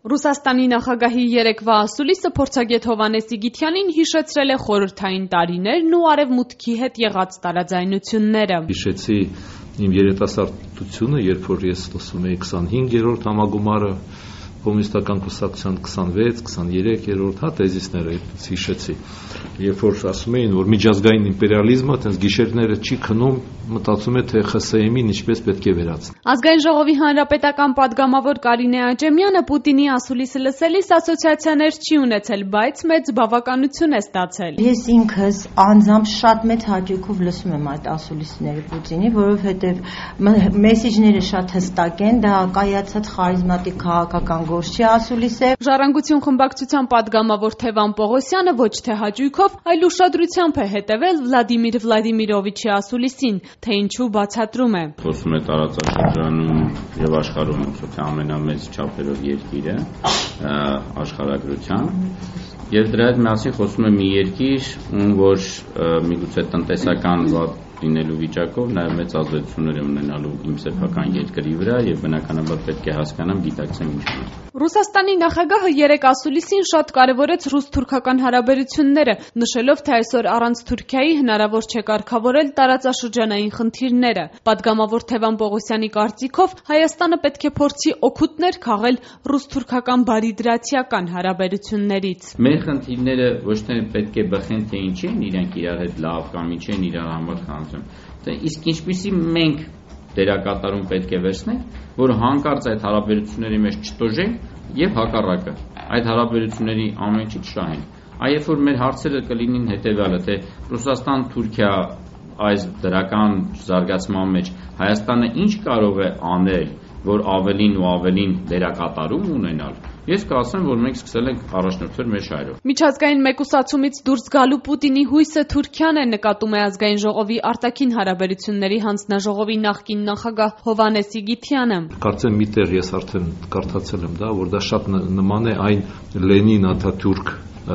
Ռուսաստանի նախագահի երեկվա ասուլիսը փորձագետ Հովհաննես Իգիթյանին հիշեցրել է խորհրդային տարիներն ու արևմուտքի հետ եղած տարաձայնությունները։ Հիշեցի իմ երիտասարդությունը, երբ որ ես լսում էի 25-րդ համագումարը, Կոմունիստական կուսակցության 26-23-րդ թեզիսները հիշեցի, երբ որ ասում էին, որ միջազգային իմպերիալիզմը այդպես գիշերները չի քնում, մտածում է թե ԽՍՀՄ-ին ինչպես պետք է վերացնել։ Ազգային ժողովի հանրապետական падգամավոր Կարինե Աճեմյանը Պուտինի ասուլիսը լսելիս ասոցիացիաներ չի ունեցել, բայց մեծ բավականություն է ստացել։ Ես ինքս անձամբ շատ մեծ հաճույքով լսում եմ այդ ասուլիսները Պուտինի, որովհետև մեսեջները շատ հստակ են, դա կայացած խարիզմատիկ քաղաքական գործի ասուլիս է։ Ժառանգություն խմբակցության падգամավոր Թևան Պողոսյանը ոչ թե հաճույքով, այլ ուշադրությամբ է հետևել Վլադիմիր Վլադիմիրովիչի ասուլիսին, թե ինչու բացատրում է։ Խոսում է տարածաշրջանում եւ աշխարհում ոնց ամենամեծ չափերով երկիրը աշխարհագրության եւ դրա հետ միասին խոսում է մի երկիր, որ միգուցե տնտեսական վատ լինելու վիճակով նաև մեծ ազդեցություններ է ունենալու իմ սեփական երկրի վրա եւ բնականաբար պետք է հասկանամ, գիտակցեմ ինչու։ Ռուսաստանի նախագահը երեք ասուլիսին շատ կարևորեց ռուս-թուրքական հարաբերությունները, նշելով, թե այսօր առանց Թուրքիայի հնարավոր չէ կարգավորել տարածաշրջանային խնդիրները։ Պատգամավոր Թևան Պողոսյանի կարծիքով Հայաստանը պետք է փորձի օգուտներ քաղել ռուս-թուրքական բարիդրացիական հարաբերություններից։ Մեր խնդիրները ոչ թե պետք է բխեն, թե ինչ են իրենք իրար հետ լավ կամ ինչ են իրար համար խանգարում, իսկ ինչպիսի մենք դերակատարում պետք է վերցնենք, որ հանկարծ այդ հարաբերությունների մեջ չտոժենք եւ հակառակը այդ հարաբերությունների ամեն ինչի չշահենք։ Այլ որ մեր հարցերը կլինին հետեւյալը, թե Ռուսաստան-Թուրքիա այս դրական զարգացման մեջ Հայաստանը ինչ կարող է անել, որ ավելին ու ավելին դերակատարում ունենալ։ Ես կասեմ, որ մենք սկսել ենք առաջնորդվել մեր շահերով։ Միջազգային մեկուսացումից դուրս գալու Պուտինի հույսը Թուրքիան է, նկատում է Ազգային ժողովի արտաքին հարաբերությունների հանձնաժողովի նախկին նախագահ Հովհաննես Իգիթյանը։ Կարծեմ միտեղ ես արդեն կարդացել եմ դա, որ դա շատ նման է այն Լենին-Աթաթուրք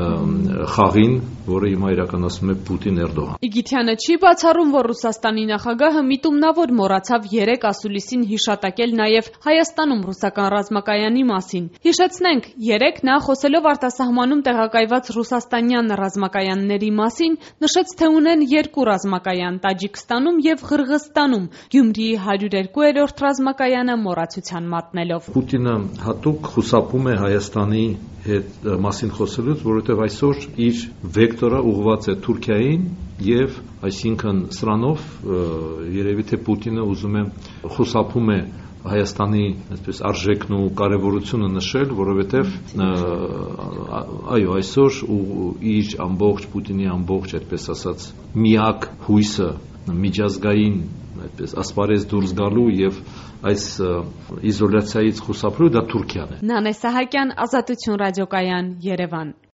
խաղին, որը հիմա իրականացնում է Պուտին-Էրդողան։ Իգիթյանը չի բացառում, որ Ռուսաստանի նախագահը միտումնավոր մոռացավ երեք ասուլիսին հիշատակել նաև Հայաստանում ռուսական ռազմակայանի մասին։ Հիշեցնենք, երեք նա խոսելով արտասահմանում տեղակայված ռուսաստանյան ռազմակայանների մասին, նշեց, թե ունեն երկու ռազմակայան՝ Տաջիկստանում եւ Ղրղստանում, Գյումրիի 102-րդ ռազմակայանը մոռացության մատնելով։ Պուտինը հատուկ խուսափում է Հայաստանի հետ մասին խոսելուց, որովհետև այսօր իր վեկտորը ուղղված է Թուրքիային եւ այսինքն սրանով երևի թե Պուտինը ուզում է խուսափում է Հայաստանի այսպես արժեքն ու կարևորությունը նշել, որովհետև այո այսօր իր ամբողջ Պուտինի ամբողջ այդպես ասած միակ հույսը միջազգային այդպես ասպարեզ դուրս գալու եւ այս իզոլյացիայից խուսափելու դա Թուրքիան է։ Նանե Սահակյան, Ազատություն ռադիոկայան, Երևան։